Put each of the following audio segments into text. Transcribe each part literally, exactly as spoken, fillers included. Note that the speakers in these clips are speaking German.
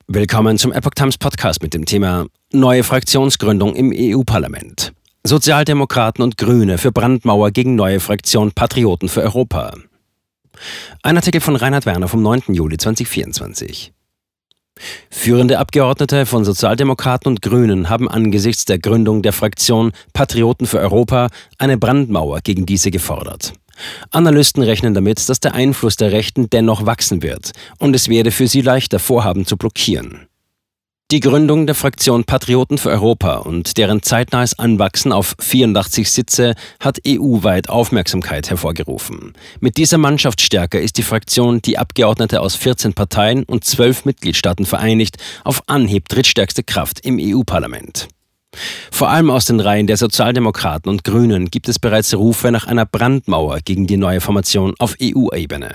Willkommen zum Epoch Times Podcast mit dem Thema Neue Fraktionsgründung im E U-Parlament. Sozialdemokraten und Grüne für Brandmauer gegen neue Fraktion Patrioten für Europa. Ein Artikel von Reinhard Werner vom neunten Juli zweitausendvierundzwanzig. Führende Abgeordnete von Sozialdemokraten und Grünen haben angesichts der Gründung der Fraktion Patrioten für Europa eine Brandmauer gegen diese gefordert. Analysten rechnen damit, dass der Einfluss der Rechten dennoch wachsen wird und es werde für sie leichter, Vorhaben zu blockieren. Die Gründung der Fraktion Patrioten für Europa und deren zeitnahes Anwachsen auf vierundachtzig Sitze hat E U-weit Aufmerksamkeit hervorgerufen. Mit dieser Mannschaftsstärke ist die Fraktion, die Abgeordnete aus vierzehn Parteien und zwölf Mitgliedstaaten vereinigt, auf Anhieb drittstärkste Kraft im E U-Parlament. Vor allem aus den Reihen der Sozialdemokraten und Grünen gibt es bereits Rufe nach einer Brandmauer gegen die neue Formation auf E U-Ebene.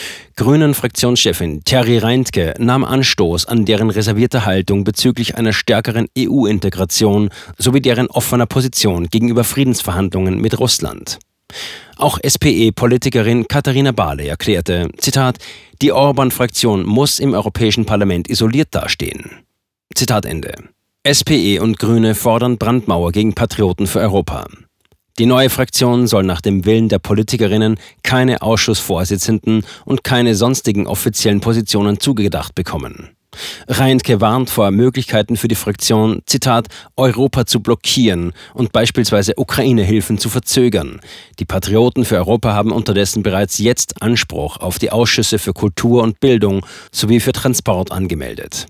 Grünen-Fraktionschefin Terry Reintke nahm Anstoß an deren reservierter Haltung bezüglich einer stärkeren E U-Integration sowie deren offener Position gegenüber Friedensverhandlungen mit Russland. Auch S P E-Politikerin Katharina Barley erklärte, Zitat, die Orban-Fraktion muss im Europäischen Parlament isoliert dastehen. Zitat Ende. S P E und Grüne fordern Brandmauer gegen Patrioten für Europa. Die neue Fraktion soll nach dem Willen der Politikerinnen keine Ausschussvorsitzenden und keine sonstigen offiziellen Positionen zugedacht bekommen. Reintke warnt vor Möglichkeiten für die Fraktion, Zitat, Europa zu blockieren und beispielsweise Ukraine-Hilfen zu verzögern. Die Patrioten für Europa haben unterdessen bereits jetzt Anspruch auf die Ausschüsse für Kultur und Bildung sowie für Transport angemeldet.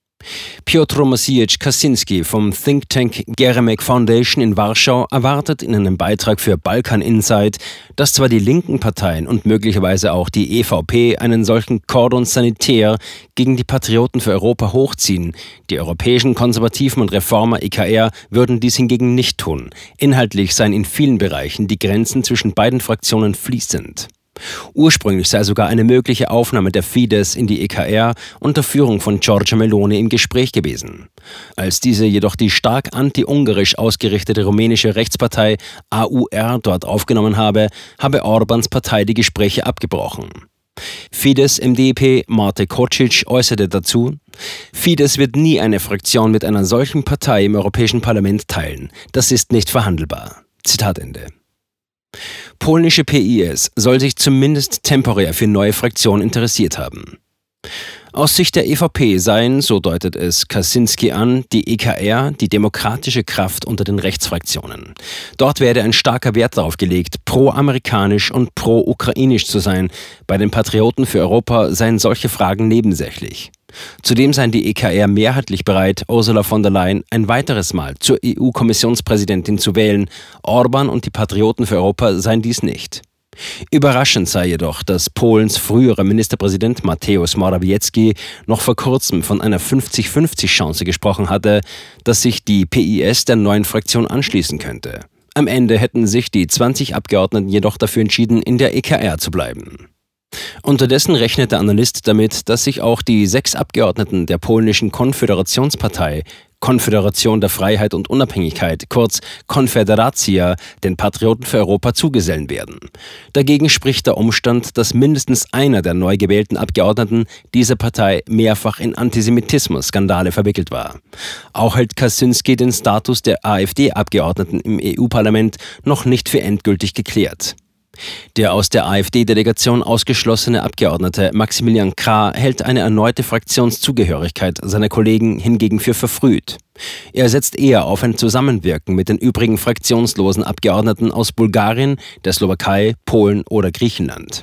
Piotr Maciej-Kaczynski vom Think Tank Geremek Foundation in Warschau erwartet in einem Beitrag für Balkan Insight, dass zwar die linken Parteien und möglicherweise auch die E V P einen solchen Cordon sanitaire gegen die Patrioten für Europa hochziehen, die europäischen Konservativen und Reformer E K R würden dies hingegen nicht tun. Inhaltlich seien in vielen Bereichen die Grenzen zwischen beiden Fraktionen fließend. Ursprünglich sei sogar eine mögliche Aufnahme der Fidesz in die E K R unter Führung von Giorgia Meloni im Gespräch gewesen. Als diese jedoch die stark anti-ungarisch ausgerichtete rumänische Rechtspartei A U R dort aufgenommen habe, habe Orbáns Partei die Gespräche abgebrochen. Fidesz-M D P Marte Kocic äußerte dazu, Fidesz wird nie eine Fraktion mit einer solchen Partei im Europäischen Parlament teilen. Das ist nicht verhandelbar. Zitat Ende. Polnische P I S soll sich zumindest temporär für neue Fraktionen interessiert haben. Aus Sicht der E V P seien, so deutet es Kaczynski an, die E K R die demokratische Kraft unter den Rechtsfraktionen. Dort werde ein starker Wert darauf gelegt, pro-amerikanisch und pro-ukrainisch zu sein. Bei den Patrioten für Europa seien solche Fragen nebensächlich. Zudem seien die E K R mehrheitlich bereit, Ursula von der Leyen ein weiteres Mal zur E U-Kommissionspräsidentin zu wählen. Orbán und die Patrioten für Europa seien dies nicht. Überraschend sei jedoch, dass Polens früherer Ministerpräsident Mateusz Morawiecki noch vor kurzem von einer fünfzig fünfzig Chance gesprochen hatte, dass sich die P I S der neuen Fraktion anschließen könnte. Am Ende hätten sich die zwanzig Abgeordneten jedoch dafür entschieden, in der E K R zu bleiben. Unterdessen rechnet der Analyst damit, dass sich auch die sechs Abgeordneten der polnischen Konföderationspartei Konföderation der Freiheit und Unabhängigkeit, kurz Konfederacja, den Patrioten für Europa zugesellen werden. Dagegen spricht der Umstand, dass mindestens einer der neu gewählten Abgeordneten dieser Partei mehrfach in Antisemitismus-Skandale verwickelt war. Auch hält Kaczynski den Status der AfD-Abgeordneten im E U-Parlament noch nicht für endgültig geklärt. Der aus der AfD-Delegation ausgeschlossene Abgeordnete Maximilian Krah hält eine erneute Fraktionszugehörigkeit seiner Kollegen hingegen für verfrüht. Er setzt eher auf ein Zusammenwirken mit den übrigen fraktionslosen Abgeordneten aus Bulgarien, der Slowakei, Polen oder Griechenland.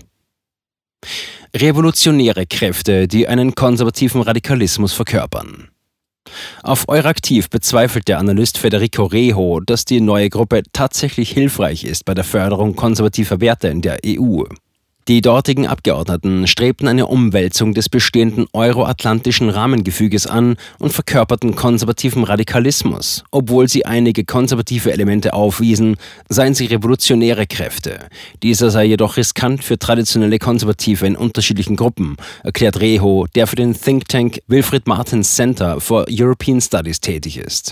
Revolutionäre Kräfte, die einen konservativen Radikalismus verkörpern. Auf Euraktiv bezweifelt der Analyst Federico Reho, dass die neue Gruppe tatsächlich hilfreich ist bei der Förderung konservativer Werte in der E U. Die dortigen Abgeordneten strebten eine Umwälzung des bestehenden euroatlantischen Rahmengefüges an und verkörperten konservativen Radikalismus. Obwohl sie einige konservative Elemente aufwiesen, seien sie revolutionäre Kräfte. Dieser sei jedoch riskant für traditionelle Konservative in unterschiedlichen Gruppen, erklärt Reho, der für den Think Tank Wilfried Martens Center for European Studies tätig ist.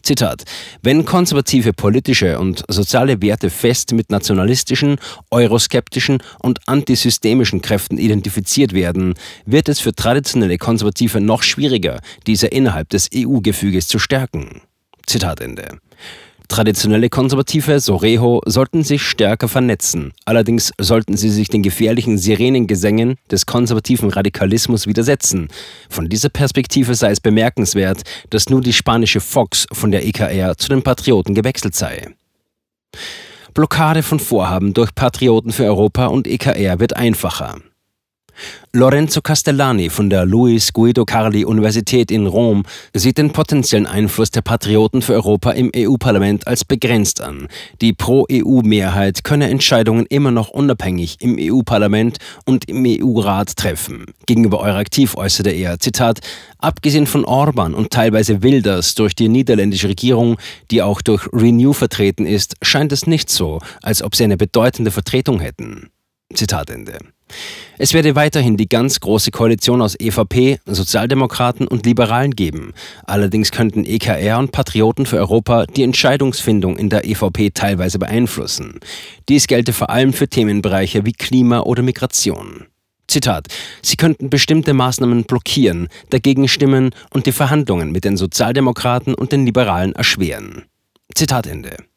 Zitat: Wenn konservative politische und soziale Werte fest mit nationalistischen, euroskeptischen und antisystemischen Kräften identifiziert werden, wird es für traditionelle Konservative noch schwieriger, diese innerhalb des E U-Gefüges zu stärken. Zitat Ende. Traditionelle Konservative, so Reho, sollten sich stärker vernetzen. Allerdings sollten sie sich den gefährlichen Sirenengesängen des konservativen Radikalismus widersetzen. Von dieser Perspektive sei es bemerkenswert, dass nur die spanische Vox von der E K R zu den Patrioten gewechselt sei. Blockade von Vorhaben durch Patrioten für Europa und E K R wird einfacher. Lorenzo Castellani von der Luis Guido Carli Universität in Rom sieht den potenziellen Einfluss der Patrioten für Europa im E U-Parlament als begrenzt an. Die Pro-E U-Mehrheit könne Entscheidungen immer noch unabhängig im E U-Parlament und im E U-Rat treffen. Gegenüber Euraktiv äußerte er, Zitat, abgesehen von Orban und teilweise Wilders durch die niederländische Regierung, die auch durch Renew vertreten ist, scheint es nicht so, als ob sie eine bedeutende Vertretung hätten. Zitat Ende. Es werde weiterhin die ganz große Koalition aus E V P, Sozialdemokraten und Liberalen geben. Allerdings könnten E K R und Patrioten für Europa die Entscheidungsfindung in der E V P teilweise beeinflussen. Dies gelte vor allem für Themenbereiche wie Klima oder Migration. Zitat: Sie könnten bestimmte Maßnahmen blockieren, dagegen stimmen und die Verhandlungen mit den Sozialdemokraten und den Liberalen erschweren. Zitat Ende.